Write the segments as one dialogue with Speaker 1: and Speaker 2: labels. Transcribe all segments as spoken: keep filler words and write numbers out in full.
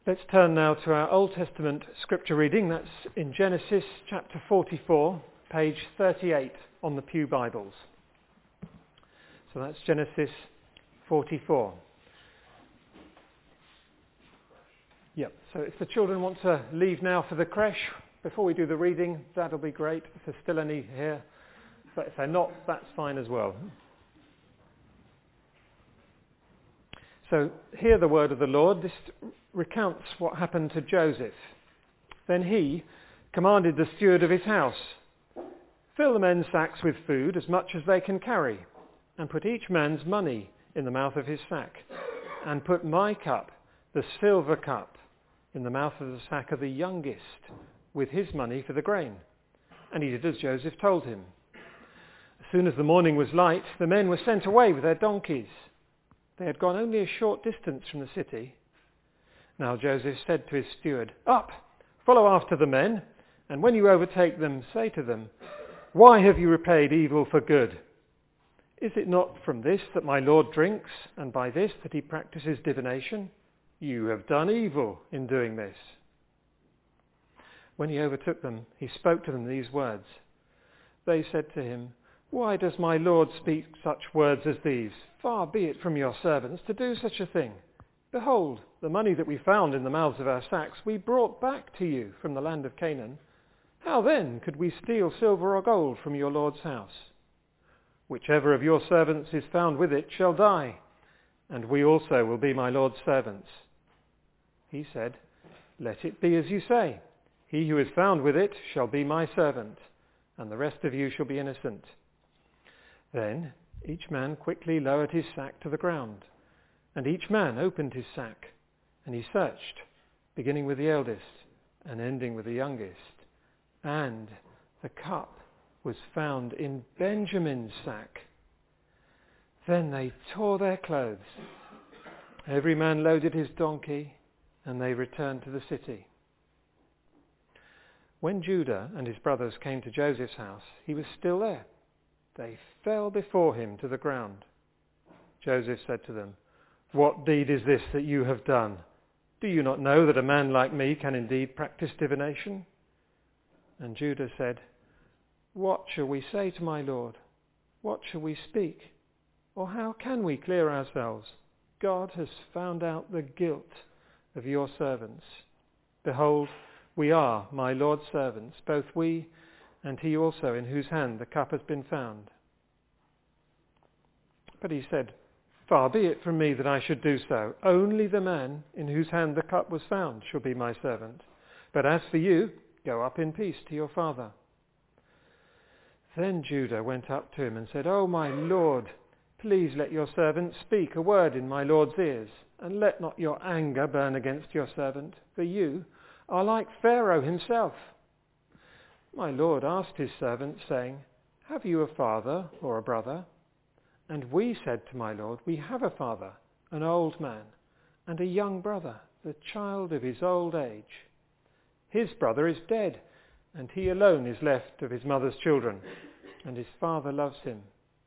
Speaker 1: Let's turn now to our Old Testament scripture reading. That's in Genesis chapter forty-four, page thirty-eight on the Pew Bibles. So that's Genesis forty-four. Yep, so if the children want to leave now for the creche, before we do the reading, that'll be great. If there's still any here, but if they're not, that's fine as well. So hear the word of the Lord. This recounts what happened to Joseph. Then he commanded the steward of his house, "Fill the men's sacks with food, as much as they can carry, and put each man's money in the mouth of his sack, and put my cup, the silver cup, in the mouth of the sack of the youngest, with his money for the grain." And he did as Joseph told him. As soon as the morning was light, the men were sent away with their donkeys. They had gone only a short distance from the city. Now Joseph said to his steward, "Up, follow after the men, and when you overtake them, say to them, 'Why have you repaid evil for good? Is it not from this that my Lord drinks, and by this that he practices divination? You have done evil in doing this.'" When he overtook them, he spoke to them these words. They said to him, "Why does my Lord speak such words as these? Far be it from your servants to do such a thing. Behold, the money that we found in the mouths of our sacks we brought back to you from the land of Canaan. How then could we steal silver or gold from your Lord's house? Whichever of your servants is found with it shall die, and we also will be my Lord's servants." He said, "Let it be as you say. He who is found with it shall be my servant, and the rest of you shall be innocent." Then each man quickly lowered his sack to the ground, and each man opened his sack, and he searched, beginning with the eldest and ending with the youngest. And the cup was found in Benjamin's sack. Then they tore their clothes. Every man loaded his donkey, and they returned to the city. When Judah and his brothers came to Joseph's house, he was still there. They fell before him to the ground. Joseph said to them, "What deed is this that you have done? Do you not know that a man like me can indeed practice divination?" And Judah said, "What shall we say to my Lord? What shall we speak? Or how can we clear ourselves? God has found out the guilt of your servants. Behold, we are my Lord's servants, both we and he also in whose hand the cup has been found." But he said, "Far be it from me that I should do so. Only the man in whose hand the cup was found shall be my servant. But as for you, go up in peace to your father." Then Judah went up to him and said, "O my Lord, please let your servant speak a word in my Lord's ears, and let not your anger burn against your servant, for you are like Pharaoh himself." My Lord asked his servant, saying, "Have you a father or a brother?" And we said to my Lord, "We have a father, an old man, and a young brother, the child of his old age. His brother is dead, and he alone is left of his mother's children, and his father loves him."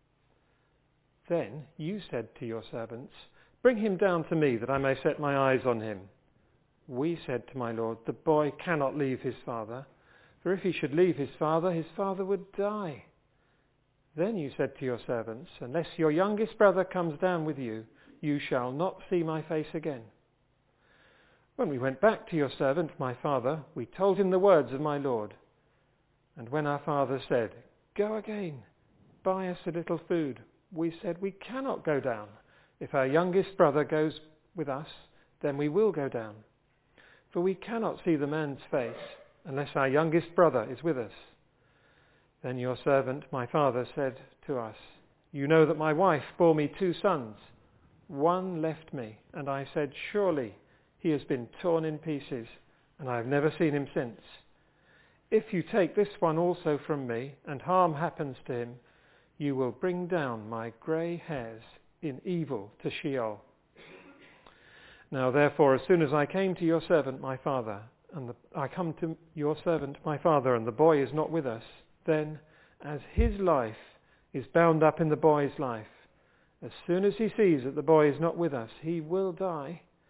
Speaker 1: Then you said to your servants, "Bring him down to me, that I may set my eyes on him." We said to my Lord, "The boy cannot leave his father, for if he should leave his father, his father would die." Then you said to your servants, "Unless your youngest brother comes down with you, you shall not see my face again." When we went back to your servant, my father, we told him the words of my Lord. And when our father said, "Go again, buy us a little food," we said, "We cannot go down. If our youngest brother goes with us, then we will go down. For we cannot see the man's face unless our youngest brother is with us." Then your servant, my father, said to us, "You know that my wife bore me two sons. One left me, and I said, 'Surely he has been torn in pieces, and I have never seen him since.' If you take this one also from me, and harm happens to him, you will bring down my grey hairs in evil to Sheol. Now therefore, as soon as I came to your servant my father, and the, I come to your servant my father, and the boy is not with us, then, as his life is bound up in the boy's life, as soon as he sees that the boy is not with us, he will die,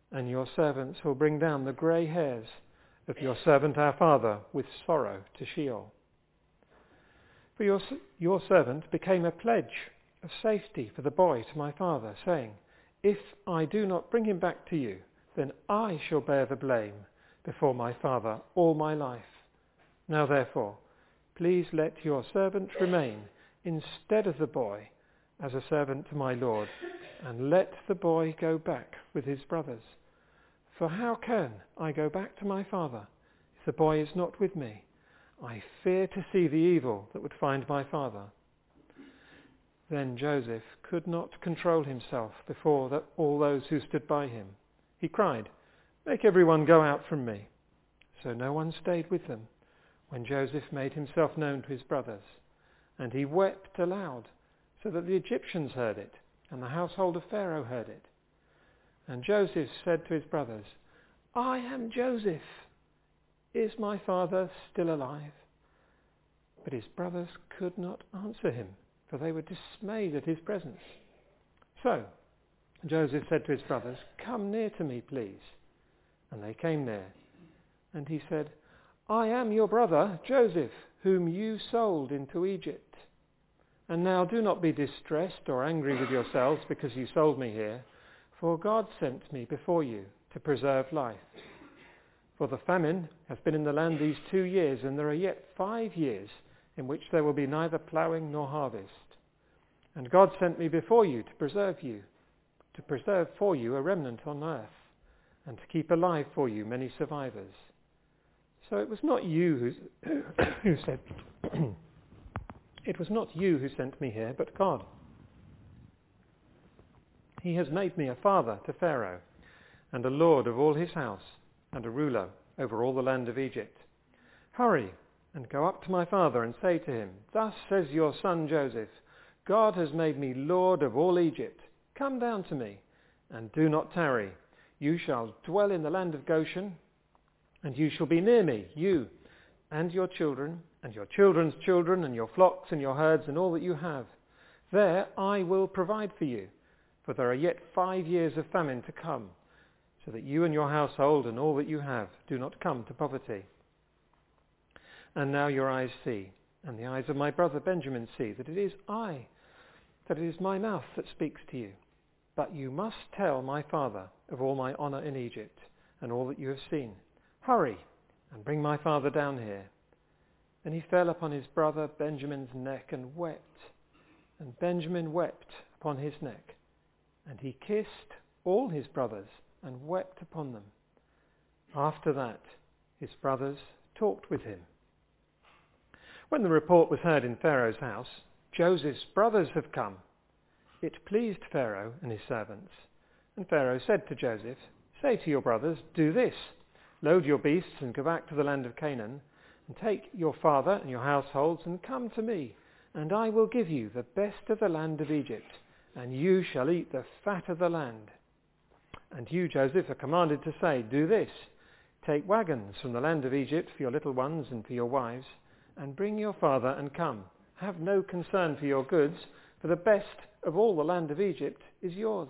Speaker 1: and your servants will bring down the grey hairs of your servant our father with sorrow to Sheol. For your, your servant became a pledge of safety for the boy to my father, saying, if I do not bring him back to you, then I shall bear the blame before my father all my life. Now therefore, please let your servant remain instead of the boy as a servant to my lord, and let the boy go back with his brothers. For how can I go back to my father if the boy is not with me? I fear to see the evil that would find my father. Then Joseph could not control himself before the, all those who stood by him. He cried, make everyone go out from me. So no one stayed with them when Joseph made himself known to his brothers. And he wept aloud, so that the Egyptians heard it, and the household of Pharaoh heard it. And Joseph said to his brothers, I am Joseph. Is my father still alive? But his brothers could not answer him, for they were dismayed at his presence. So Joseph said to his brothers, come near to me, please. And they came near. And he said, I am your brother, Joseph, whom you sold into Egypt. And now do not be distressed or angry with yourselves because you sold me here, for God sent me before you to preserve life. For the famine has been in the land these two years, and there are yet five years in which there will be neither ploughing nor harvest. And God sent me before you to preserve you, to preserve for you a remnant on earth, and to keep alive for you many survivors. So it was not you who, who said, it was not you who sent me here, but God. He has made me a father to Pharaoh, and a lord of all his house, and a ruler over all the land of Egypt. Hurry and go up to my father and say to him, thus says your son Joseph, God has made me lord of all Egypt. Come down to me, and do not tarry. You shall dwell in the land of Goshen, and you shall be near me, you and your children, and your children's children, and your flocks and your herds, and all that you have. There I will provide for you, for there are yet five years of famine to come, so that you and your household and all that you have do not come to poverty. And now your eyes see, and the eyes of my brother Benjamin see, that it is I, that it is my mouth that speaks to you. But you must tell my father of all my honour in Egypt, and all that you have seen. Hurry, and bring my father down here. Then he fell upon his brother Benjamin's neck and wept, and Benjamin wept upon his neck. And he kissed all his brothers and wept upon them. After that, his brothers talked with him. When the report was heard in Pharaoh's house, Joseph's brothers have come. It pleased Pharaoh and his servants. And Pharaoh said to Joseph, say to your brothers, do this, load your beasts and go back to the land of Canaan, and take your father and your households and come to me, and I will give you the best of the land of Egypt, and you shall eat the fat of the land. And you, Joseph, are commanded to say, do this, take wagons from the land of Egypt for your little ones and for your wives, and bring your father and come. Have no concern for your goods, for the best of all the land of Egypt is yours.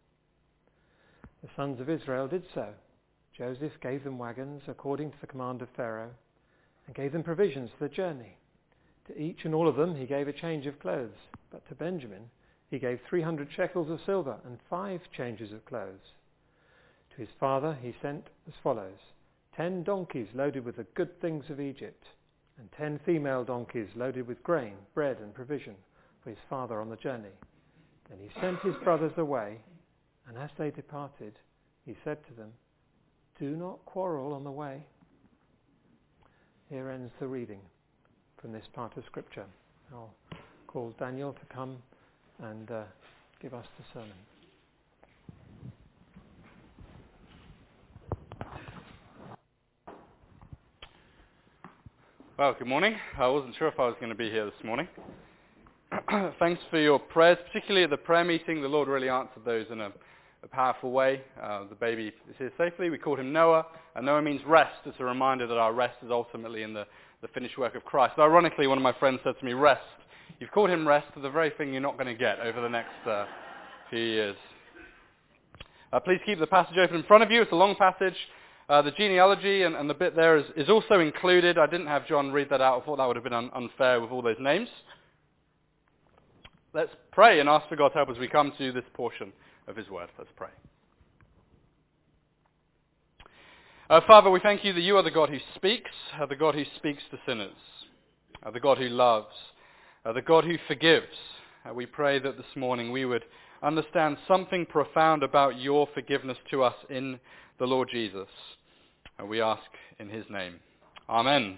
Speaker 1: The sons of Israel did so. Joseph gave them wagons according to the command of Pharaoh, and gave them provisions for the journey. To each and all of them he gave a change of clothes, but to Benjamin he gave three hundred shekels of silver and five changes of clothes. To his father he sent as follows, ten donkeys loaded with the good things of Egypt, and ten female donkeys loaded with grain, bread and provision for his father on the journey. Then he sent his brothers away, and as they departed, he said to them, do not quarrel on the way. Here ends the reading from this part of Scripture. I'll call Daniel to come and uh, give us the sermon.
Speaker 2: Well, good morning. I wasn't sure if I was going to be here this morning. Thanks for your prayers, particularly at the prayer meeting. The Lord really answered those in a, a powerful way. Uh, the baby is here safely. We called him Noah, and Noah means rest. It's a reminder that our rest is ultimately in the, the finished work of Christ. Ironically, one of my friends said to me, rest. You've called him rest for the very thing you're not going to get over the next uh, few years. Uh, please keep the passage open in front of you. It's a long passage. Uh, the genealogy and, and the bit there is, is also included. I didn't have John read that out. I thought that would have been un- unfair with all those names. Let's pray and ask for God's help as we come to this portion of his word. Let's pray. Uh, Father, we thank you that you are the God who speaks, uh, the God who speaks to sinners, uh, the God who loves, uh, the God who forgives. Uh, we pray that this morning we would understand something profound about your forgiveness to us in the Lord Jesus. Uh, we ask in his name. Amen.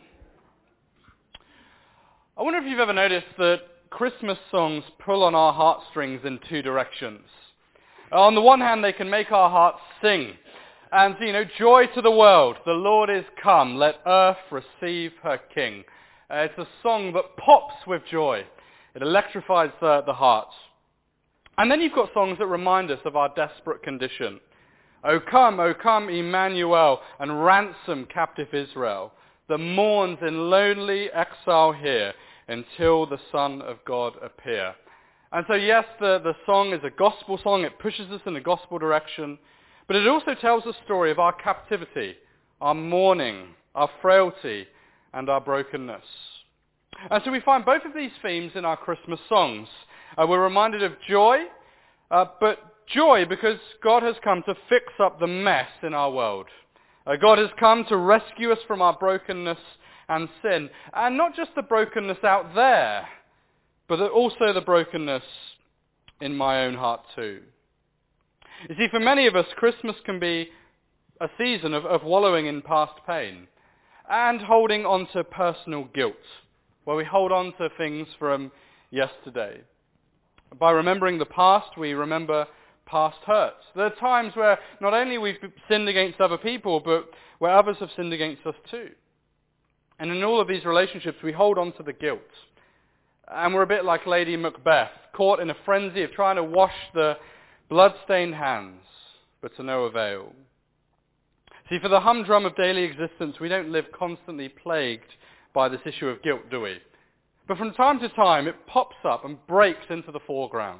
Speaker 2: I wonder if you've ever noticed that Christmas songs pull on our heartstrings in two directions. Uh, on the one hand, they can make our hearts sing. And, you know, joy to the world, the Lord is come, let earth receive her King. Uh, it's a song that pops with joy. It electrifies the, the heart. And then you've got songs that remind us of our desperate condition. O come, O come, Emmanuel, and ransom captive Israel, that mourns in lonely exile here until the Son of God appear. And so yes, the, the song is a gospel song. It pushes us in a gospel direction. But it also tells the story of our captivity, our mourning, our frailty, and our brokenness. And so we find both of these themes in our Christmas songs. Uh, we're reminded of joy, uh, but joy because God has come to fix up the mess in our world. Uh, God has come to rescue us from our brokenness and sin. And not just the brokenness out there, but also the brokenness in my own heart too. You see, for many of us, Christmas can be a season of, of wallowing in past pain and holding on to personal guilt, where we hold on to things from yesterday. By remembering the past, we remember past hurts. There are times where not only we've sinned against other people, but where others have sinned against us too. And in all of these relationships, we hold on to the guilt. And we're a bit like Lady Macbeth, caught in a frenzy of trying to wash the blood-stained hands, but to no avail. See, for the humdrum of daily existence, we don't live constantly plagued by this issue of guilt, do we? But from time to time, it pops up and breaks into the foreground.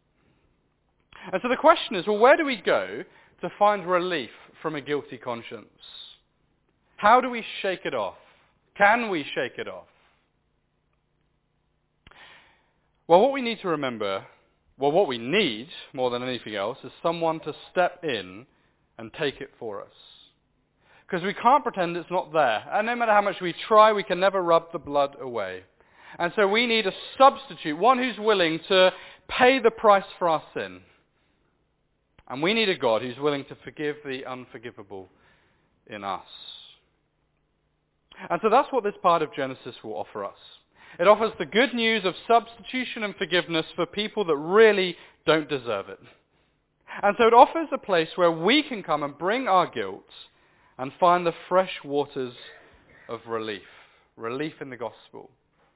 Speaker 2: And so the question is, well, where do we go to find relief from a guilty conscience? How do we shake it off? Can we shake it off? Well, what we need to remember Well, what we need, more than anything else, is someone to step in and take it for us. Because we can't pretend it's not there. And no matter how much we try, we can never rub the blood away. And so we need a substitute, one who's willing to pay the price for our sin. And we need a God who's willing to forgive the unforgivable in us. And so that's what this part of Genesis will offer us. It offers the good news of substitution and forgiveness for people that really don't deserve it. And so it offers a place where we can come and bring our guilt and find the fresh waters of relief. Relief in the gospel.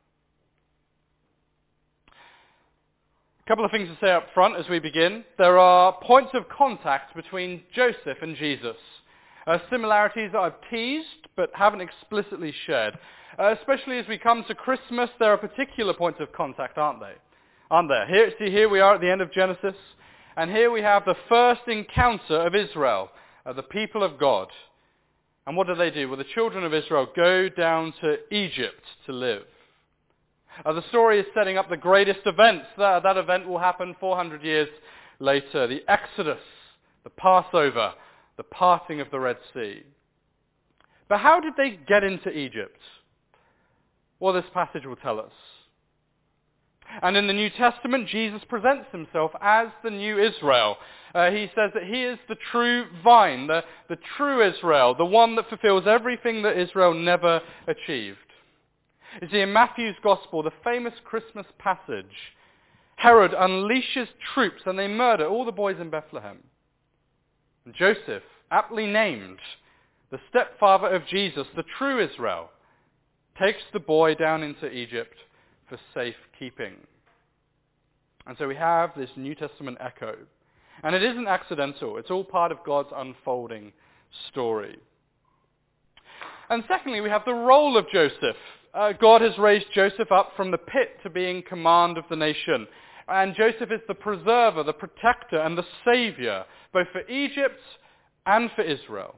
Speaker 2: A couple of things to say up front as we begin. There are points of contact between Joseph and Jesus. Uh, similarities that I've teased but haven't explicitly shared. Uh, especially as we come to Christmas, there are particular points of contact, aren't they? Aren't there? Here, see, here we are at the end of Genesis, and here we have the first encounter of Israel, uh, the people of God. And what do they do? Well, the children of Israel go down to Egypt to live. Uh, the story is setting up the greatest event. That, that event will happen four hundred years later. The Exodus, the Passover, the parting of the Red Sea. But how did they get into Egypt? Well, this passage will tell us. And in the New Testament, Jesus presents himself as the new Israel. Uh, he says that he is the true vine, the, the true Israel, the one that fulfills everything that Israel never achieved. You see, in Matthew's Gospel, the famous Christmas passage, Herod unleashes troops and they murder all the boys in Bethlehem. And Joseph, aptly named, the stepfather of Jesus, the true Israel, takes the boy down into Egypt for safekeeping. And so we have this New Testament echo. And it isn't accidental. It's all part of God's unfolding story. And secondly, we have the role of Joseph. Uh, God has raised Joseph up from the pit to be in command of the nation. And Joseph is the preserver, the protector, and the savior, both for Egypt and for Israel.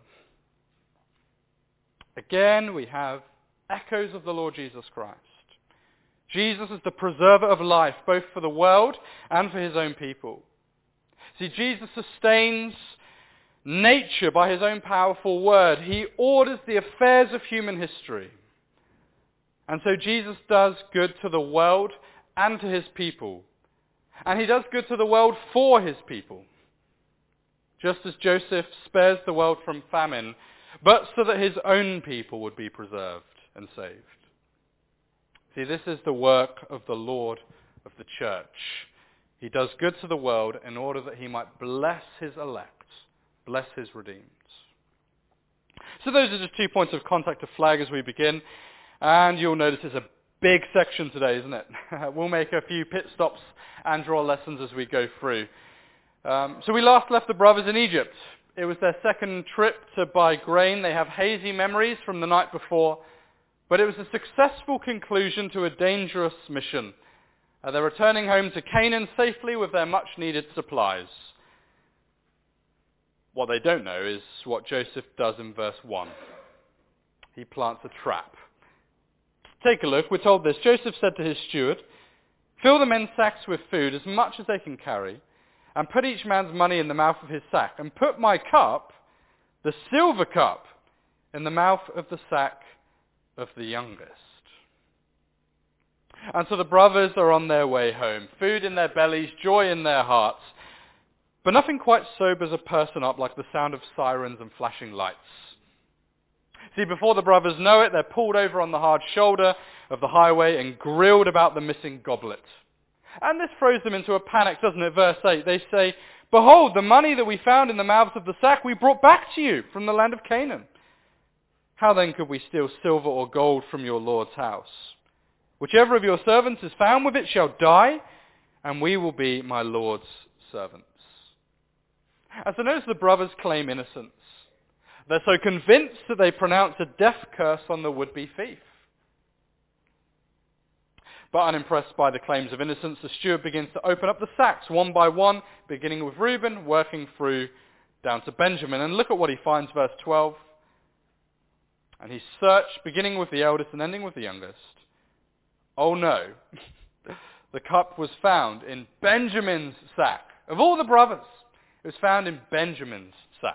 Speaker 2: Again, we have echoes of the Lord Jesus Christ. Jesus is the preserver of life, both for the world and for his own people. See, Jesus sustains nature by his own powerful word. He orders the affairs of human history. And so Jesus does good to the world and to his people. And he does good to the world for his people. Just as Joseph spares the world from famine, but so that his own people would be preserved and saved. See, this is the work of the Lord of the church. He does good to the world in order that he might bless his elect, bless his redeemed. So those are just two points of contact to flag as we begin. And you'll notice it's a big section today, isn't it? We'll make a few pit stops and draw lessons as we go through. Um, so we last left the brothers in Egypt. It was their second trip to buy grain. They have hazy memories from the night before. But it was a successful conclusion to a dangerous mission. Uh, they're returning home to Canaan safely with their much-needed supplies. What they don't know is what Joseph does in verse one. He plants a trap. Take a look. We're told this. Joseph said to his steward, "Fill the men's sacks with food, as much as they can carry, and put each man's money in the mouth of his sack, and put my cup, the silver cup, in the mouth of the sack of the youngest." And so the brothers are on their way home, food in their bellies, joy in their hearts. But nothing quite sobers a person up like the sound of sirens and flashing lights. See, before the brothers know it, they're pulled over on the hard shoulder of the highway and grilled about the missing goblet. And this throws them into a panic, doesn't it? Verse eight, they say, "Behold, the money that we found in the mouths of the sack we brought back to you from the land of Canaan. How then could we steal silver or gold from your Lord's house? Whichever of your servants is found with it shall die, and we will be my Lord's servants." And so notice the brothers claim innocence. They're so convinced that they pronounce a death curse on the would-be thief. But unimpressed by the claims of innocence, the steward begins to open up the sacks one by one, beginning with Reuben, working through down to Benjamin. And look at what he finds, verse twelve. "And he searched, beginning with the eldest and ending with the youngest. Oh no, the cup was found in Benjamin's sack." Of all the brothers, it was found in Benjamin's sack.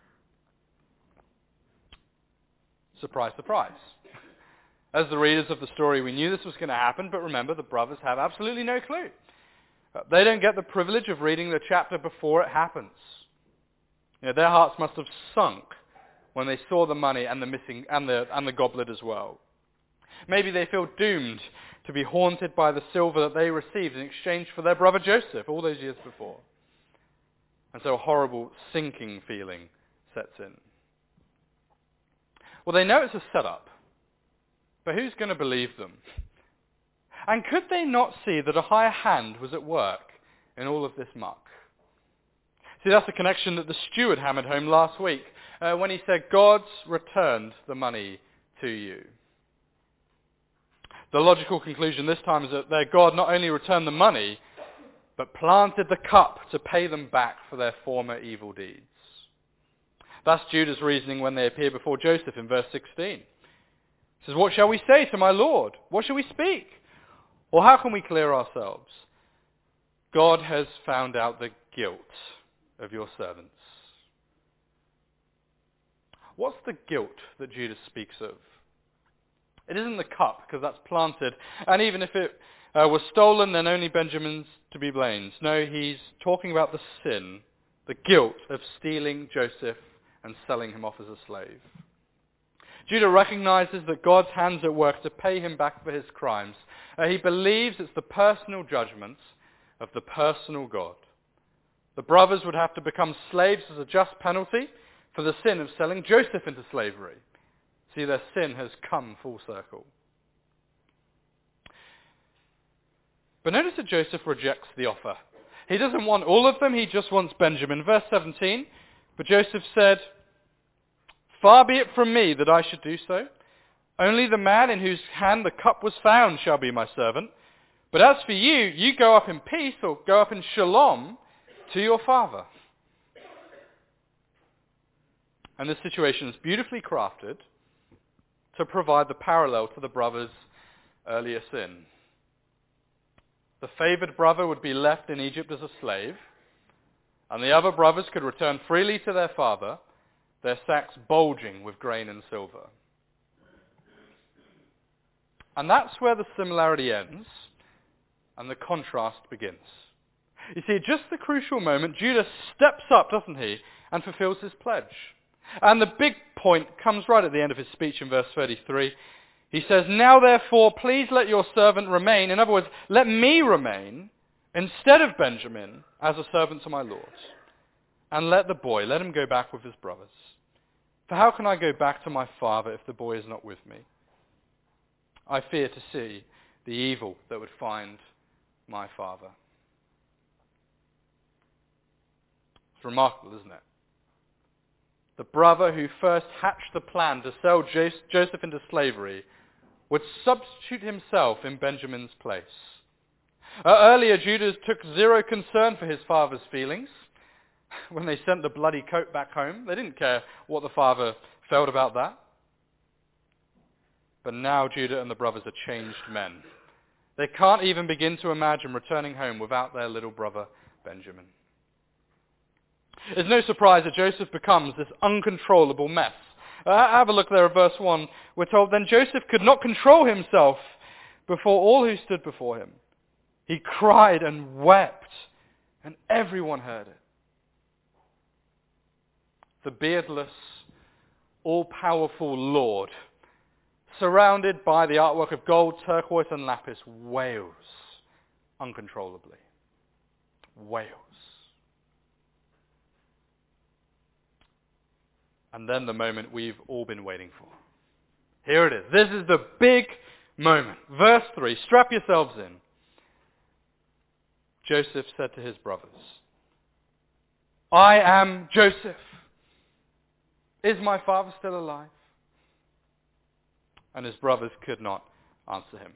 Speaker 2: Surprise, surprise. As the readers of the story, we knew this was going to happen, but remember, the brothers have absolutely no clue. They don't get the privilege of reading the chapter before it happens. You know, their hearts must have sunk when they saw the money and the missing and the and the goblet as well. Maybe they feel doomed to be haunted by the silver that they received in exchange for their brother Joseph all those years before. And so a horrible sinking feeling sets in. Well, they know it's a setup, but who's going to believe them? And could they not see that a higher hand was at work in all of this muck? See, that's the connection that the steward hammered home last week uh, when he said, "God's returned the money to you." The logical conclusion this time is that their God not only returned the money, but planted the cup to pay them back for their former evil deeds. That's Judah's reasoning when they appear before Joseph in verse sixteen. He says, "What shall we say to my Lord? What shall we speak? Or how can we clear ourselves? God has found out the guilt of your servants." What's the guilt that Judah speaks of? It isn't the cup, because that's planted. And even if it uh, was stolen, then only Benjamin's to be blamed. No, he's talking about the sin, the guilt of stealing Joseph and selling him off as a slave. Judah recognizes that God's hand's at work to pay him back for his crimes. Uh, he believes it's the personal judgment of the personal God. The brothers would have to become slaves as a just penalty for the sin of selling Joseph into slavery. See, their sin has come full circle. But notice that Joseph rejects the offer. He doesn't want all of them, he just wants Benjamin. Verse seventeen, "But Joseph said, 'Far be it from me that I should do so. Only the man in whose hand the cup was found shall be my servant. But as for you, you go up in peace, or go up in shalom to your father. And this situation is beautifully crafted to provide the parallel to the brother's earlier sin. The favored brother would be left in Egypt as a slave, and the other brothers could return freely to their father, their sacks bulging with grain and silver. And that's where the similarity ends and the contrast begins. You see, at just the crucial moment, Judah steps up, doesn't he, and fulfills his pledge. And the big point comes right at the end of his speech in verse thirty-three. He says, "Now therefore, please let your servant remain." In other words, let me remain instead of Benjamin as a servant to my Lord. And let the boy, let him go back with his brothers. For how can I go back to my father if the boy is not with me? I fear to see the evil that would find my father. It's remarkable, isn't it? The brother who first hatched the plan to sell Joseph into slavery would substitute himself in Benjamin's place. Uh, earlier, Judah took zero concern for his father's feelings. When they sent the bloody coat back home, they didn't care what the father felt about that. But now Judah and the brothers are changed men. They can't even begin to imagine returning home without their little brother Benjamin. It's no surprise that Joseph becomes this uncontrollable mess. Uh, have a look there at verse one. We're told, "Then Joseph could not control himself before all who stood before him. He cried and wept, and everyone heard it." The beardless, all-powerful Lord, surrounded by the artwork of gold, turquoise, and lapis, wails uncontrollably. Wails. And then the moment we've all been waiting for. Here it is. This is the big moment. Verse three. Strap yourselves in. Joseph said to his brothers, "I am Joseph. Is my father still alive?" And his brothers could not answer him.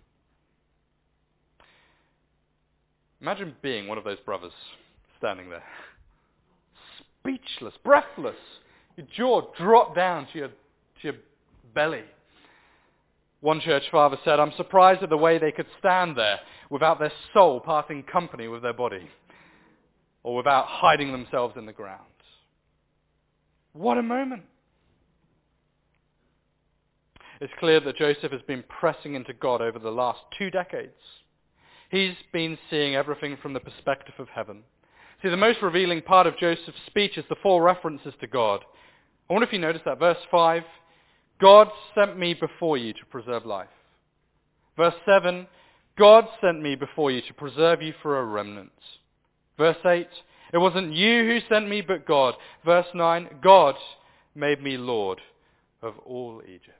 Speaker 2: Imagine being one of those brothers standing there. Speechless, breathless. Your jaw dropped down to your, to your belly. One church father said, "I'm surprised at the way they could stand there without their soul parting company with their body, or without hiding themselves in the ground." What a moment. It's clear that Joseph has been pressing into God over the last two decades. He's been seeing everything from the perspective of heaven. See, the most revealing part of Joseph's speech is the four references to God. I wonder if you noticed that. Verse five, "God sent me before you to preserve life." Verse seven, "God sent me before you to preserve you for a remnant." Verse eight, "It wasn't you who sent me, but God." Verse nine, "God made me Lord of all Egypt."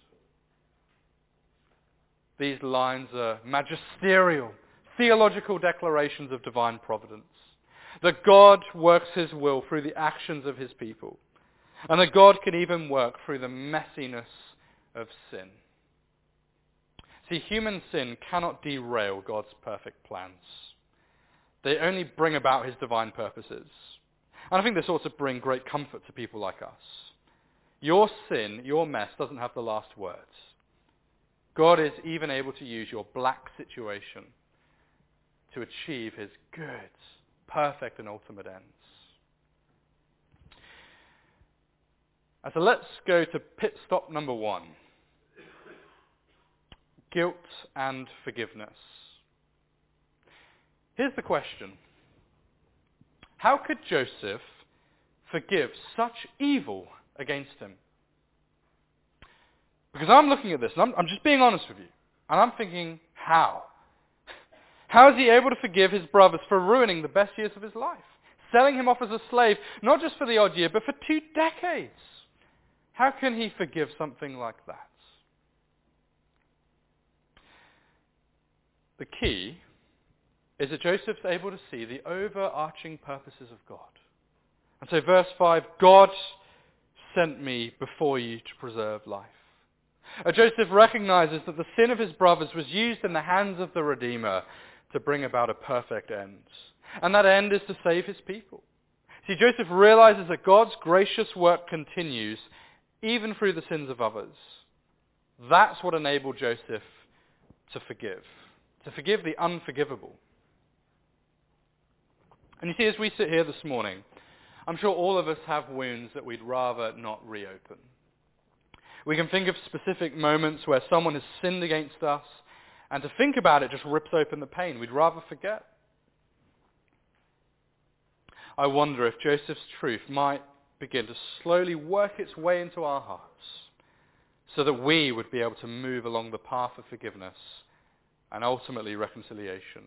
Speaker 2: These lines are magisterial, theological declarations of divine providence. That God works his will through the actions of his people. And that God can even work through the messiness of sin. See, human sin cannot derail God's perfect plans. They only bring about his divine purposes. And I think this ought to bring great comfort to people like us. Your sin, your mess, doesn't have the last words. God is even able to use your black situation to achieve his good, perfect, and ultimate ends. And so let's go to pit stop number one. Guilt and forgiveness. Here's the question. How could Joseph forgive such evil against him? Because I'm looking at this, and I'm, I'm just being honest with you, and I'm thinking, how? How is he able to forgive his brothers for ruining the best years of his life? Selling him off as a slave, not just for the odd year, but for two decades. How can he forgive something like that? The key is that Joseph's able to see the overarching purposes of God. And so verse five, "God sent me before you to preserve life." Uh, Joseph recognizes that the sin of his brothers was used in the hands of the Redeemer to bring about a perfect end. And that end is to save his people. See, Joseph realizes that God's gracious work continues even through the sins of others. That's what enabled Joseph to forgive, to forgive the unforgivable. And you see, as we sit here this morning, I'm sure all of us have wounds that we'd rather not reopen. We can think of specific moments where someone has sinned against us, and to think about it just rips open the pain. We'd rather forget. I wonder if Joseph's truth might begin to slowly work its way into our hearts so that we would be able to move along the path of forgiveness and ultimately reconciliation.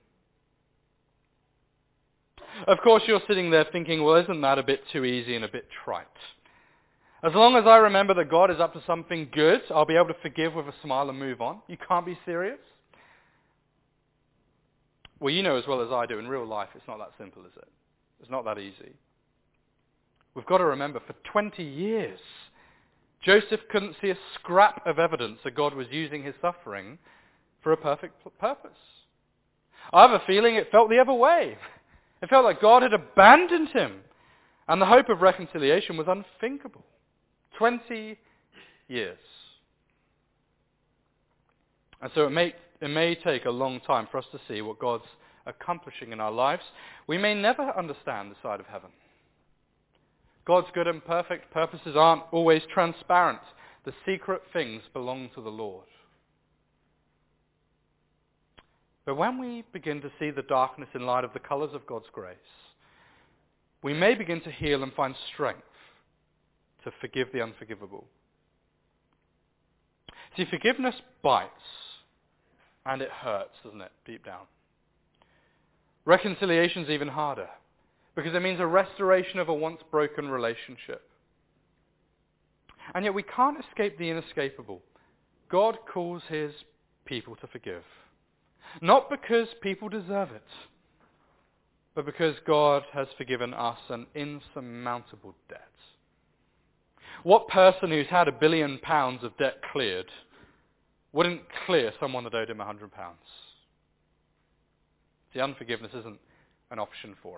Speaker 2: Of course, you're sitting there thinking, well, isn't that a bit too easy and a bit trite? As long as I remember that God is up to something good, I'll be able to forgive with a smile and move on. You can't be serious? Well, you know as well as I do, in real life, it's not that simple, is it? It's not that easy. We've got to remember, for twenty years, Joseph couldn't see a scrap of evidence that God was using his suffering for a perfect purpose. I have a feeling it felt the other way. It felt like God had abandoned him, and the hope of reconciliation was unthinkable. Twenty years. And so it may, it may take a long time for us to see what God's accomplishing in our lives. We may never understand the side of heaven. God's good and perfect purposes aren't always transparent. The secret things belong to the Lord. But when we begin to see the darkness in light of the colours of God's grace, we may begin to heal and find strength to forgive the unforgivable. See, forgiveness bites, and it hurts, doesn't it, deep down? Reconciliation's even harder, because it means a restoration of a once broken relationship. And yet we can't escape the inescapable. God calls his people to forgive. Not because people deserve it, but because God has forgiven us an insurmountable debt. What person who's had a billion pounds of debt cleared wouldn't clear someone that owed him a hundred pounds? See, unforgiveness isn't an option for us.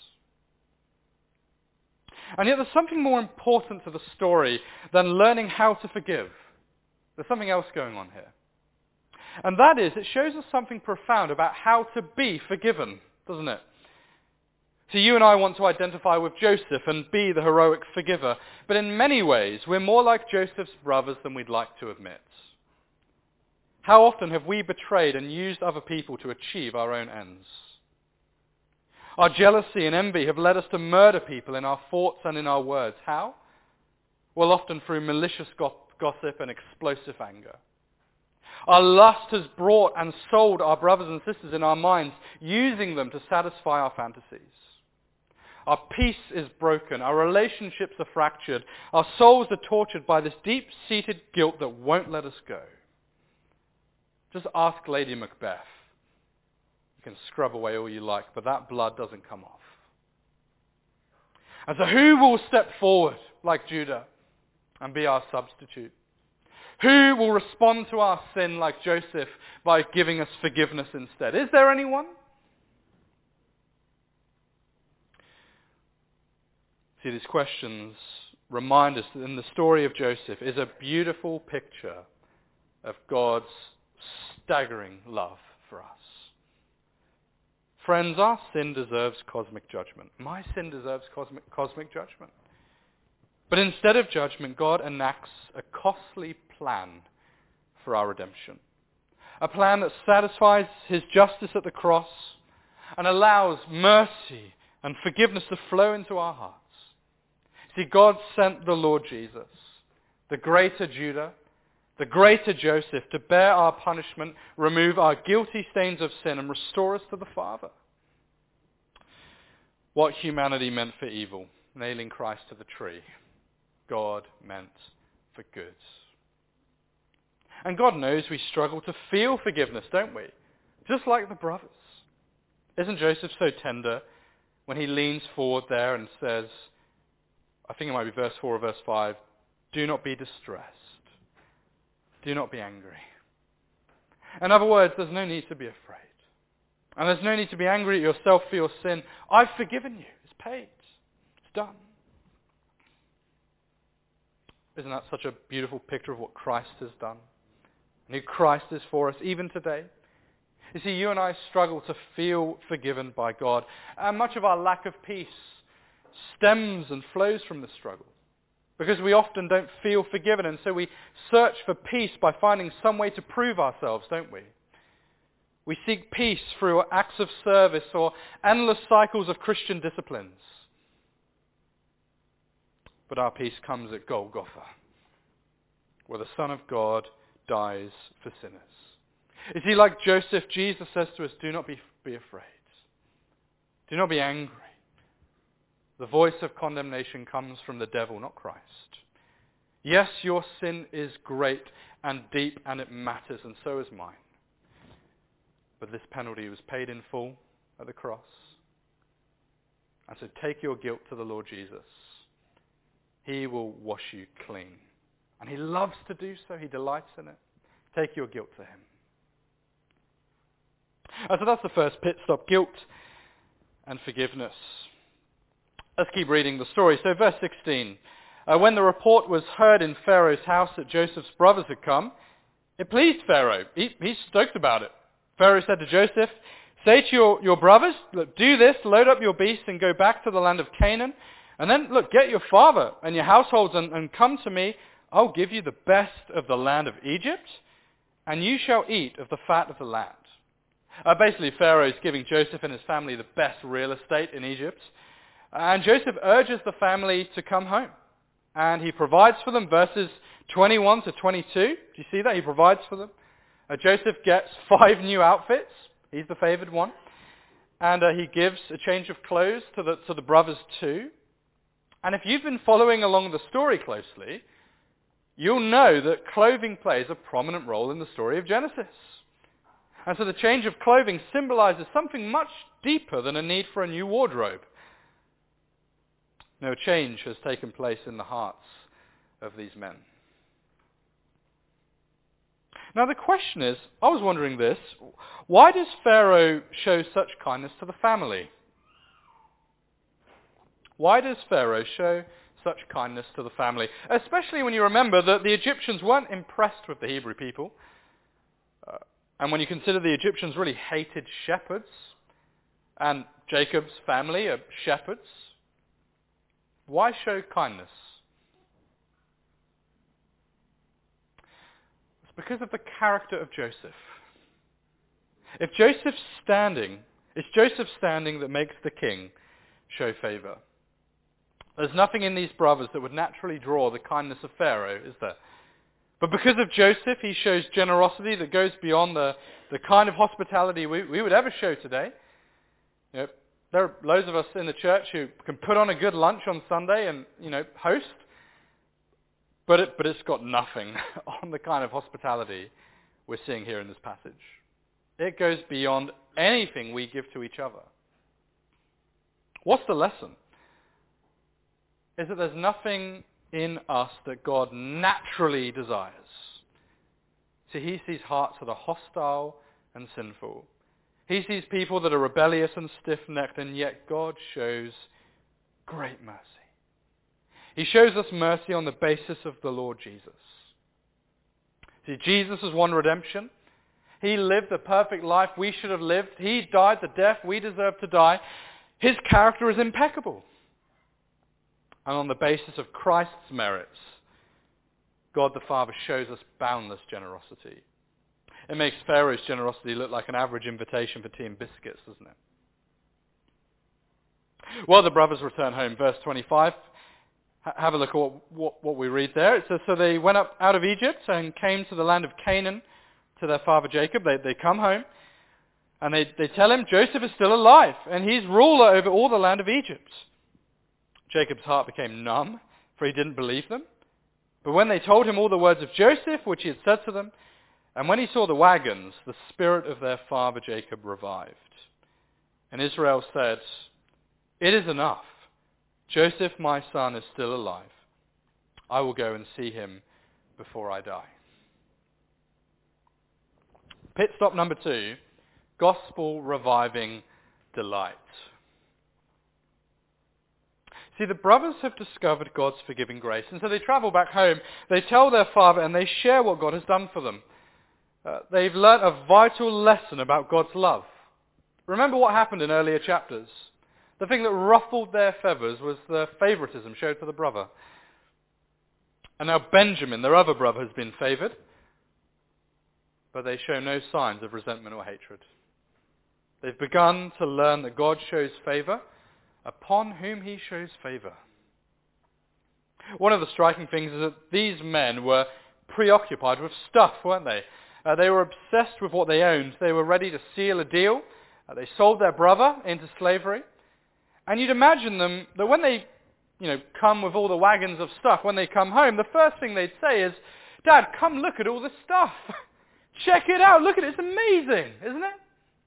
Speaker 2: And yet there's something more important to the story than learning how to forgive. There's something else going on here. And that is, it shows us something profound about how to be forgiven, doesn't it? So you and I want to identify with Joseph and be the heroic forgiver, but in many ways we're more like Joseph's brothers than we'd like to admit. How often have we betrayed and used other people to achieve our own ends? Our jealousy and envy have led us to murder people in our thoughts and in our words. How? Well, often through malicious gossip and explosive anger. Our lust has brought and sold our brothers and sisters in our minds, using them to satisfy our fantasies. Our peace is broken, our relationships are fractured, our souls are tortured by this deep-seated guilt that won't let us go. Just ask Lady Macbeth. You can scrub away all you like, but that blood doesn't come off. And so who will step forward like Judah and be our substitute? Who will respond to our sin like Joseph by giving us forgiveness instead? Is there anyone? See, these questions remind us that in the story of Joseph is a beautiful picture of God's staggering love for us. Friends, our sin deserves cosmic judgment. My sin deserves cosmic, cosmic judgment. But instead of judgment, God enacts a costly plan for our redemption. A plan that satisfies his justice at the cross and allows mercy and forgiveness to flow into our hearts. See, God sent the Lord Jesus, the greater Judah, the greater Joseph, to bear our punishment, remove our guilty stains of sin, and restore us to the Father. What humanity meant for evil, nailing Christ to the tree, God meant for good. And God knows we struggle to feel forgiveness, don't we? Just like the brothers. Isn't Joseph so tender when he leans forward there and says, I think it might be verse four or verse five, do not be distressed. do not be angry. In other words, there's no need to be afraid. And there's no need to be angry at yourself for your sin. I've forgiven you. It's paid. It's done. Isn't that such a beautiful picture of what Christ has done? And who Christ is for us even today? You see, you and I struggle to feel forgiven by God. And much of our lack of peace stems and flows from this struggle. Because we often don't feel forgiven, and so we search for peace by finding some way to prove ourselves, don't we? We seek peace through acts of service or endless cycles of Christian disciplines. But our peace comes at Golgotha, where the Son of God dies for sinners. You see, like Joseph, Jesus says to us, do not be, be afraid. Do not be angry. The voice of condemnation comes from the devil, not Christ. Yes, your sin is great and deep, and it matters, and so is mine. But this penalty was paid in full at the cross. And so take your guilt to the Lord Jesus. He will wash you clean. And he loves to do so. He delights in it. Take your guilt to him. And so that's the first pit stop, guilt and forgiveness. Let's keep reading the story. So verse sixteen. Uh, when the report was heard in Pharaoh's house that Joseph's brothers had come, it pleased Pharaoh. He, he's stoked about it. Pharaoh said to Joseph, say to your, your brothers, look, do this, load up your beasts and go back to the land of Canaan. And then, look, get your father and your households and, and come to me. I'll give you the best of the land of Egypt, and you shall eat of the fat of the land. Uh, basically, Pharaoh is giving Joseph and his family the best real estate in Egypt. And Joseph urges the family to come home. And he provides for them, verses twenty-one to twenty-two. Do you see that? He provides for them. Uh, Joseph gets five new outfits. He's the favored one. And uh, he gives a change of clothes to the, to the brothers too. And if you've been following along the story closely, you'll know that clothing plays a prominent role in the story of Genesis. And so the change of clothing symbolizes something much deeper than a need for a new wardrobe. No, change has taken place in the hearts of these men. Now the question is, I was wondering this, why does Pharaoh show such kindness to the family? Why does Pharaoh show such kindness to the family? Especially when you remember that the Egyptians weren't impressed with the Hebrew people. Uh, and when you consider the Egyptians really hated shepherds, and Jacob's family are shepherds, why show kindness? It's because of the character of Joseph. If Joseph's standing, it's Joseph's standing that makes the king show favor. There's nothing in these brothers that would naturally draw the kindness of Pharaoh, is there? But because of Joseph, he shows generosity that goes beyond the, the kind of hospitality we, we would ever show today. You know, there are loads of us in the church who can put on a good lunch on Sunday and, you know, host, but, it, but it's got nothing on the kind of hospitality we're seeing here in this passage. It goes beyond anything we give to each other. What's the lesson? Is that there's nothing in us that God naturally desires. See, he sees hearts that are hostile and sinful. He sees people that are rebellious and stiff-necked, and yet God shows great mercy. He shows us mercy on the basis of the Lord Jesus. See, Jesus has won redemption. He lived the perfect life we should have lived. He died the death we deserve to die. His character is impeccable. And on the basis of Christ's merits, God the Father shows us boundless generosity. It makes Pharaoh's generosity look like an average invitation for tea and biscuits, doesn't it? Well, the brothers return home. Verse twenty-five. Ha- have a look at what, what, what we read there. It says, so they went up out of Egypt and came to the land of Canaan to their father Jacob. They, they come home and they, they tell him Joseph is still alive and he's ruler over all the land of Egypt. Jacob's heart became numb, for he didn't believe them. But when they told him all the words of Joseph, which he had said to them, and when he saw the wagons, the spirit of their father Jacob revived. And Israel said, it is enough. Joseph, my son, is still alive. I will go and see him before I die. Pit stop number two, gospel reviving delight. See, the brothers have discovered God's forgiving grace, and so they travel back home. They tell their father, and they share what God has done for them. Uh, they've learnt a vital lesson about God's love. Remember what happened in earlier chapters. The thing that ruffled their feathers was the favoritism showed to the brother. And now Benjamin, their other brother, has been favored, but they show no signs of resentment or hatred. They've begun to learn that God shows favor upon whom he shows favor. One of the striking things is that these men were preoccupied with stuff, weren't they? Uh, they were obsessed with what they owned. They were ready to seal a deal. Uh, they sold their brother into slavery. And you'd imagine them that when they, you know, come with all the wagons of stuff, when they come home, the first thing they'd say is, Dad, come look at all this stuff. Check it out. Look at it. It's amazing, isn't it?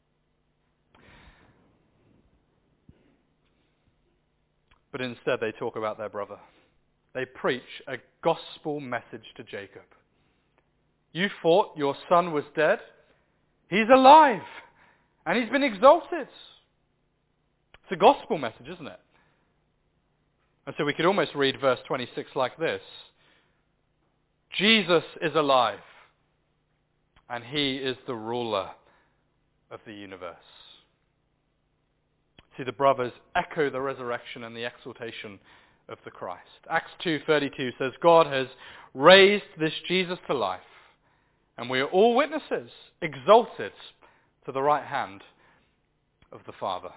Speaker 2: But instead they talk about their brother. They preach a gospel message to Jacob. You thought your son was dead? He's alive. And he's been exalted. It's a gospel message, isn't it? And so we could almost read verse twenty-six like this. Jesus is alive. And he is the ruler of the universe. See, the brothers echo the resurrection and the exaltation of the Christ. Acts two thirty-two says, God has raised this Jesus to life, and we are all witnesses, exalted to the right hand of the Father.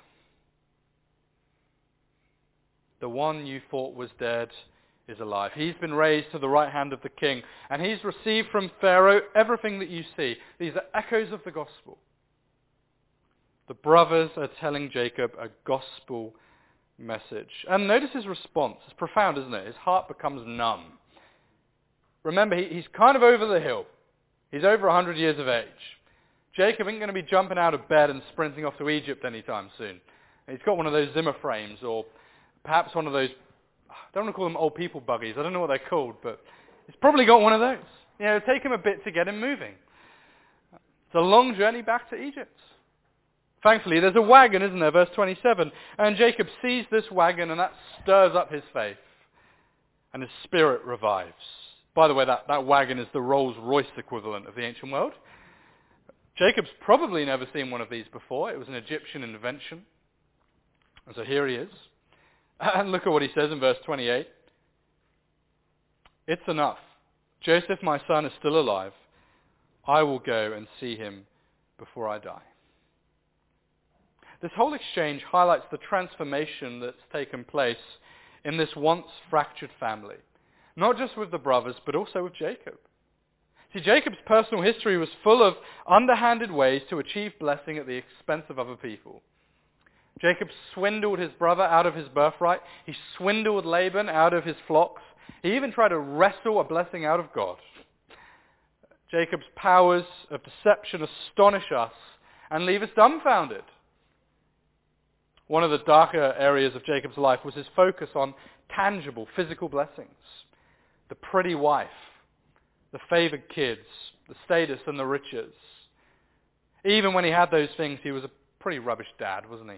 Speaker 2: The one you thought was dead is alive. He's been raised to the right hand of the King, and he's received from Pharaoh everything that you see. These are echoes of the gospel. The brothers are telling Jacob a gospel message. And notice his response. It's profound, isn't it? His heart becomes numb. Remember, he, he's kind of over the hill. He's over one hundred years of age. Jacob ain't going to be jumping out of bed and sprinting off to Egypt anytime soon. He's got one of those Zimmer frames, or perhaps one of those, I don't want to call them old people buggies. I don't know what they're called, but he's probably got one of those. You know, it'll take him a bit to get him moving. It's a long journey back to Egypt. Thankfully, there's a wagon, isn't there? Verse twenty-seven. And Jacob sees this wagon, and that stirs up his faith. And his spirit revives. By the way, that, that wagon is the Rolls-Royce equivalent of the ancient world. Jacob's probably never seen one of these before. It was an Egyptian invention. And so here he is. And look at what he says in verse twenty-eight. It's enough. Joseph, my son, is still alive. I will go and see him before I die. This whole exchange highlights the transformation that's taken place in this once fractured family. Not just with the brothers, but also with Jacob. See, Jacob's personal history was full of underhanded ways to achieve blessing at the expense of other people. Jacob swindled his brother out of his birthright. He swindled Laban out of his flocks. He even tried to wrestle a blessing out of God. Jacob's powers of deception astonish us and leave us dumbfounded. One of the darker areas of Jacob's life was his focus on tangible, physical blessings. The pretty wife, the favored kids, the status and the riches. Even when he had those things, he was a pretty rubbish dad, wasn't he?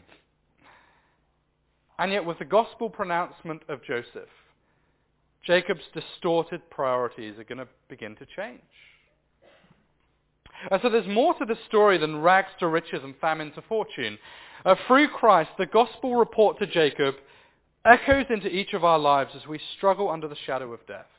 Speaker 2: And yet with the gospel pronouncement of Joseph, Jacob's distorted priorities are going to begin to change. And so there's more to this story than rags to riches and famine to fortune. Uh, through Christ, the gospel report to Jacob echoes into each of our lives as we struggle under the shadow of death.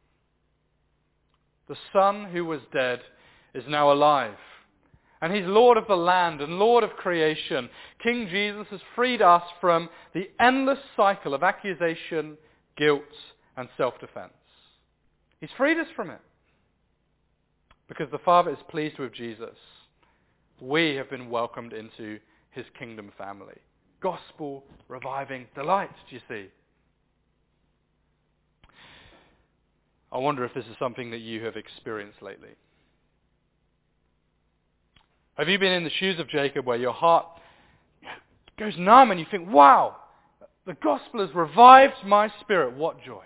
Speaker 2: The son who was dead is now alive. And he's Lord of the land and Lord of creation. King Jesus has freed us from the endless cycle of accusation, guilt, and self-defense. He's freed us from it. Because the Father is pleased with Jesus, we have been welcomed into his kingdom family. Gospel reviving delight, do you see? I wonder if this is something that you have experienced lately. Have you been in the shoes of Jacob where your heart goes numb and you think, wow, the gospel has revived my spirit, what joy.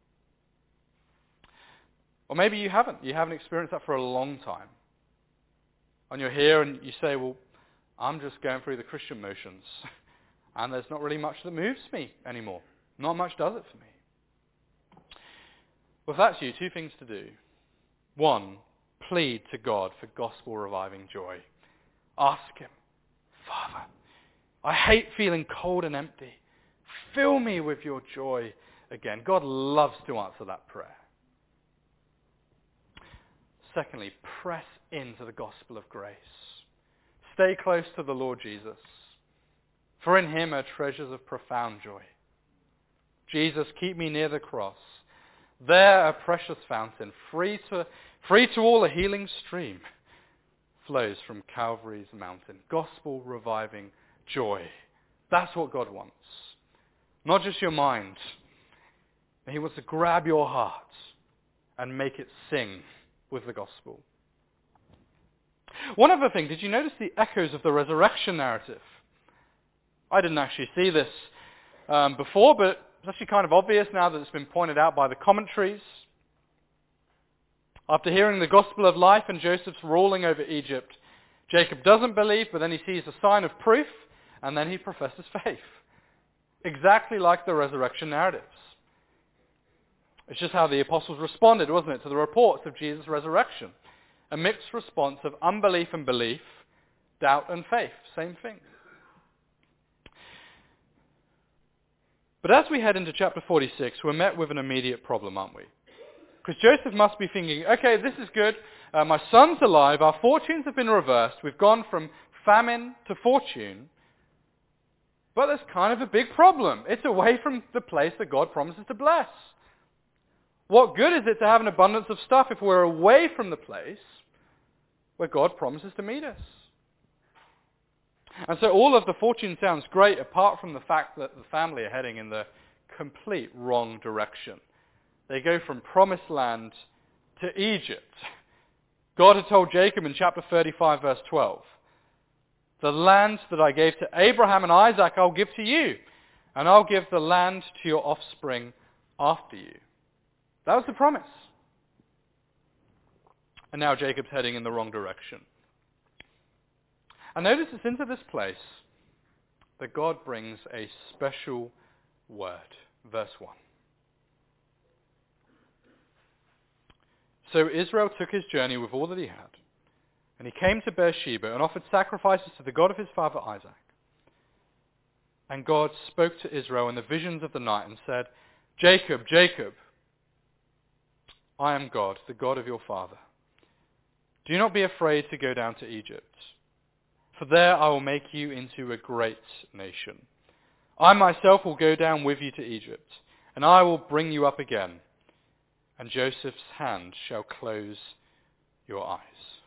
Speaker 2: Or maybe you haven't. You haven't experienced that for a long time. And you're here and you say, well, I'm just going through the Christian motions. And there's not really much that moves me anymore. Not much does it for me. Well, if that's you, two things to do. One, plead to God for gospel reviving joy. Ask him, Father, I hate feeling cold and empty. Fill me with your joy again. God loves to answer that prayer. Secondly, press into the gospel of grace. Stay close to the Lord Jesus, for in him are treasures of profound joy. Jesus, keep me near the cross. There a precious fountain, free to, free to all a healing stream, flows from Calvary's mountain. Gospel reviving joy. That's what God wants. Not just your mind. He wants to grab your heart and make it sing with the gospel. One other thing, did you notice the echoes of the resurrection narrative? I didn't actually see this um, before, but it's actually kind of obvious now that it's been pointed out by the commentaries. After hearing the gospel of life and Joseph's ruling over Egypt, Jacob doesn't believe, but then he sees a sign of proof, and then he professes faith. Exactly like the resurrection narratives. It's just how the apostles responded, wasn't it, to the reports of Jesus' resurrection. A mixed response of unbelief and belief, doubt and faith. Same thing. But as we head into chapter forty-six, we're met with an immediate problem, aren't we? Because Joseph must be thinking, okay, this is good. Uh, my son's alive. Our fortunes have been reversed. We've gone from famine to fortune. But there's kind of a big problem. It's away from the place that God promises to bless. What good is it to have an abundance of stuff if we're away from the place where God promises to meet us? And so all of the fortune sounds great apart from the fact that the family are heading in the complete wrong direction. They go from promised land to Egypt. God had told Jacob in chapter thirty-five, verse twelve, the land that I gave to Abraham and Isaac I'll give to you, and I'll give the land to your offspring after you. That was the promise. And now Jacob's heading in the wrong direction. And notice it's into this place that God brings a special word. Verse one. So Israel took his journey with all that he had, and he came to Beersheba and offered sacrifices to the God of his father Isaac. And God spoke to Israel in the visions of the night and said, Jacob, Jacob, I am God, the God of your father. Do not be afraid to go down to Egypt, for there I will make you into a great nation. I myself will go down with you to Egypt, and I will bring you up again, and Joseph's hand shall close your eyes.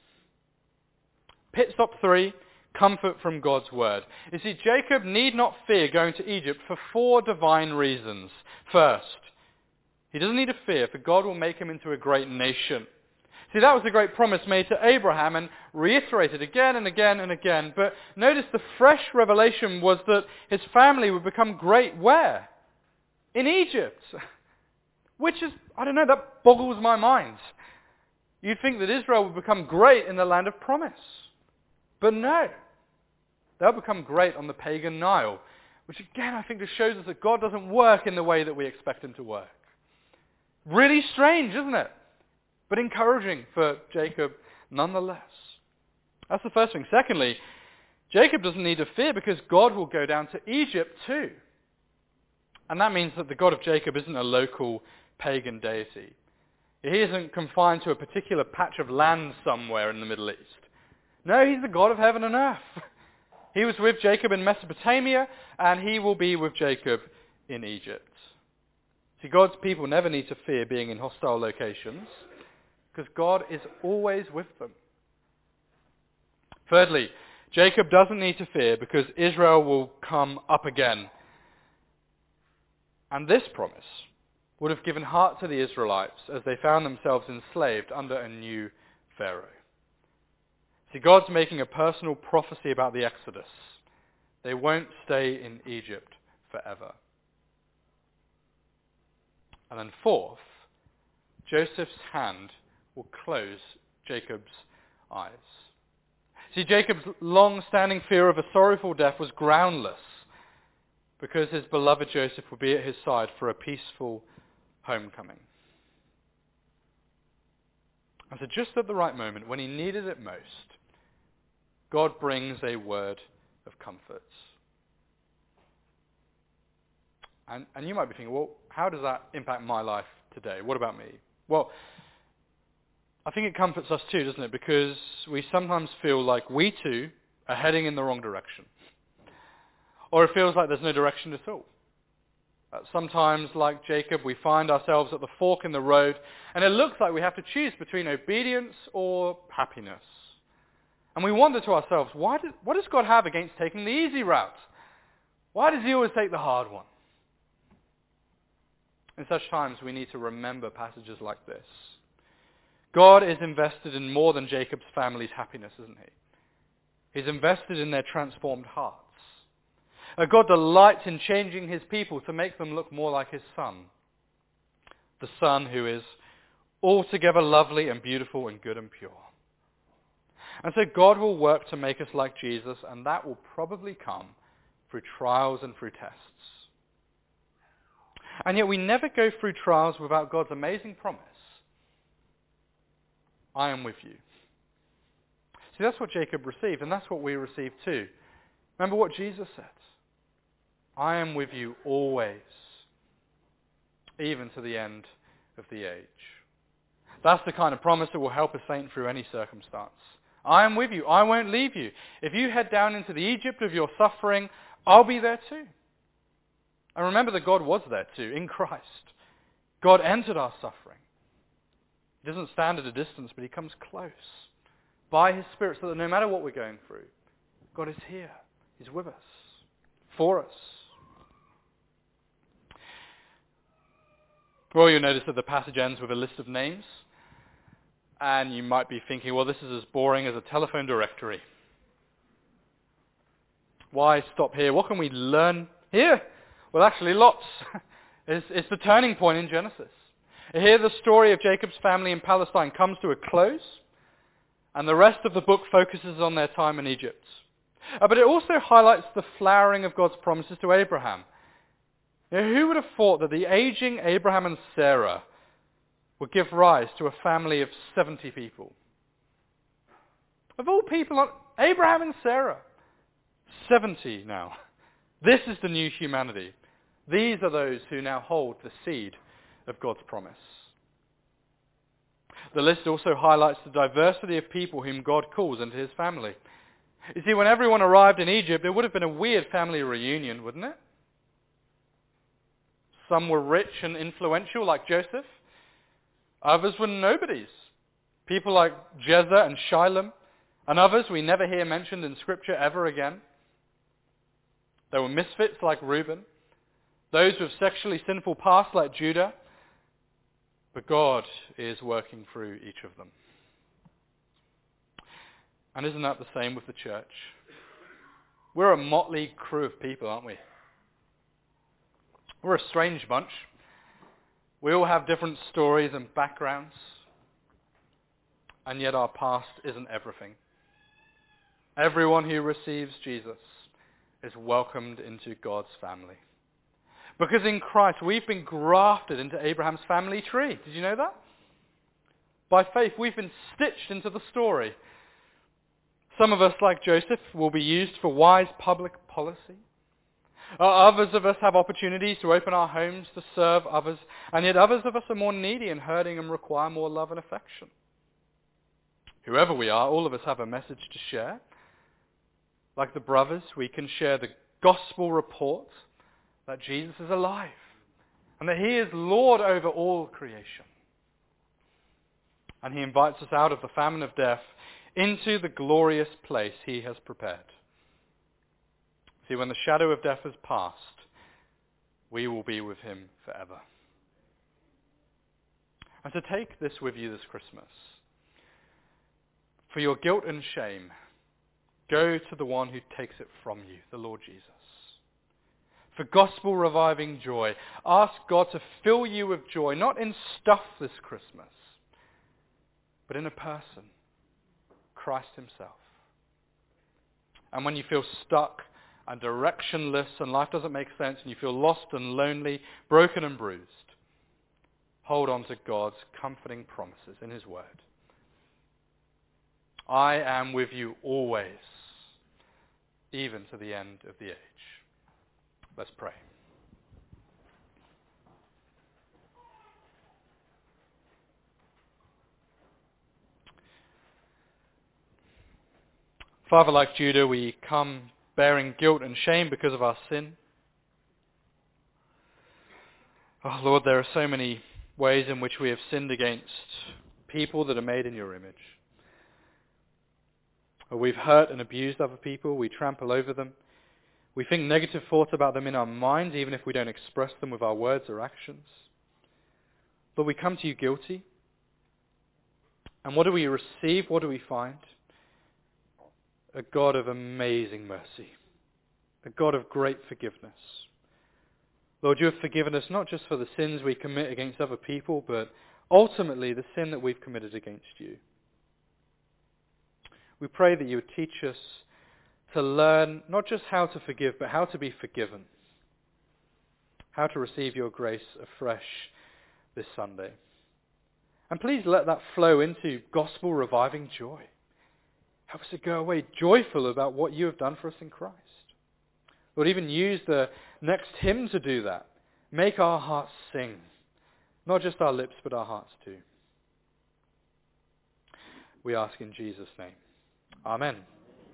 Speaker 2: Pit stop three, comfort from God's word. You see, Jacob need not fear going to Egypt for four divine reasons. First, he doesn't need to fear, for God will make him into a great nation. See, that was the great promise made to Abraham and reiterated again and again and again. But notice the fresh revelation was that his family would become great where? In Egypt. Which is, I don't know, that boggles my mind. You'd think that Israel would become great in the land of promise. But no. They'll become great on the pagan Nile. Which again, I think just shows us that God doesn't work in the way that we expect him to work. Really strange, isn't it? But encouraging for Jacob nonetheless. That's the first thing. Secondly, Jacob doesn't need to fear because God will go down to Egypt too. And that means that the God of Jacob isn't a local pagan deity. He isn't confined to a particular patch of land somewhere in the Middle East. No, he's the God of heaven and earth. He was with Jacob in Mesopotamia, and he will be with Jacob in Egypt. See, God's people never need to fear being in hostile locations, because God is always with them. Thirdly, Jacob doesn't need to fear because Israel will come up again. And this promise would have given heart to the Israelites as they found themselves enslaved under a new Pharaoh. See, God's making a personal prophecy about the Exodus. They won't stay in Egypt forever. And then fourth, Joseph's hand will close Jacob's eyes. See, Jacob's long-standing fear of a sorrowful death was groundless because his beloved Joseph would be at his side for a peaceful homecoming. And so just at the right moment, when he needed it most, God brings a word of comfort. And, and you might be thinking, well, how does that impact my life today? What about me? Well, I think it comforts us too, doesn't it? Because we sometimes feel like we too are heading in the wrong direction. Or it feels like there's no direction at all. Uh, sometimes, like Jacob, we find ourselves at the fork in the road, and it looks like we have to choose between obedience or happiness. And we wonder to ourselves, why did, what does God have against taking the easy route? Why does he always take the hard one? In such times, we need to remember passages like this. God is invested in more than Jacob's family's happiness, isn't he? He's invested in their transformed hearts. Uh, God delights in changing his people to make them look more like his Son. The Son who is altogether lovely and beautiful and good and pure. And so God will work to make us like Jesus, and that will probably come through trials and through tests. And yet we never go through trials without God's amazing promise. I am with you. See, that's what Jacob received, and that's what we receive too. Remember what Jesus said. I am with you always, even to the end of the age. That's the kind of promise that will help a saint through any circumstance. I am with you. I won't leave you. If you head down into the Egypt of your suffering, I'll be there too. And remember that God was there too, in Christ. God entered our suffering. He doesn't stand at a distance, but he comes close by his Spirit so that no matter what we're going through, God is here. He's with us, for us. Well, you'll notice that the passage ends with a list of names. And you might be thinking, well, this is as boring as a telephone directory. Why stop here? What can we learn here? Well, actually, lots. It's, it's the turning point in Genesis. Here the story of Jacob's family in Palestine comes to a close, and the rest of the book focuses on their time in Egypt. Uh, but it also highlights the flowering of God's promises to Abraham. You know, who would have thought that the aging Abraham and Sarah would give rise to a family of seventy people? Of all people, Abraham and Sarah, seventy now. This is the new humanity. These are those who now hold the seed of God's promise. The list also highlights the diversity of people whom God calls into his family. You see, when everyone arrived in Egypt, it would have been a weird family reunion, wouldn't it? Some were rich and influential, like Joseph. Others were nobodies. People like Jezer and Shilem, and others we never hear mentioned in Scripture ever again. There were misfits like Reuben, those with sexually sinful past like Judah, but God is working through each of them. And isn't that the same with the church? We're a motley crew of people, aren't we? We're a strange bunch. We all have different stories and backgrounds, and yet our past isn't everything. Everyone who receives Jesus is welcomed into God's family. Because in Christ we've been grafted into Abraham's family tree. Did you know that? By faith we've been stitched into the story. Some of us, like Joseph, will be used for wise public policy. Uh, others of us have opportunities to open our homes to serve others, and yet others of us are more needy and hurting and require more love and affection. Whoever we are, all of us have a message to share. Like the brothers, we can share the gospel report that Jesus is alive and that he is Lord over all creation. And he invites us out of the famine of death into the glorious place he has prepared. See, when the shadow of death has passed, we will be with him forever. And to take this with you this Christmas. For your guilt and shame, go to the one who takes it from you, the Lord Jesus. For gospel reviving joy, ask God to fill you with joy, not in stuff this Christmas, but in a person, Christ himself. and when you feel stuck and directionless and life doesn't make sense and you feel lost and lonely, broken and bruised, hold on to God's comforting promises in his word. I am with you always, even to the end of the age. Let's pray. Father, like Judah, we come bearing guilt and shame because of our sin. Oh Lord, there are so many ways in which we have sinned against people that are made in your image. We've hurt and abused other people. We trample over them. We think negative thoughts about them in our minds, even if we don't express them with our words or actions. But we come to you guilty. And what do we receive? What do we find? A God of amazing mercy. A God of great forgiveness. Lord, you have forgiven us not just for the sins we commit against other people, but ultimately the sin that we've committed against you. We pray that you would teach us to learn not just how to forgive, but how to be forgiven. How to receive your grace afresh this Sunday. And please let that flow into gospel reviving joy. Help us to go away joyful about what you have done for us in Christ. Lord, even use the next hymn to do that. Make our hearts sing. Not just our lips, but our hearts too. We ask in Jesus' name. Amen.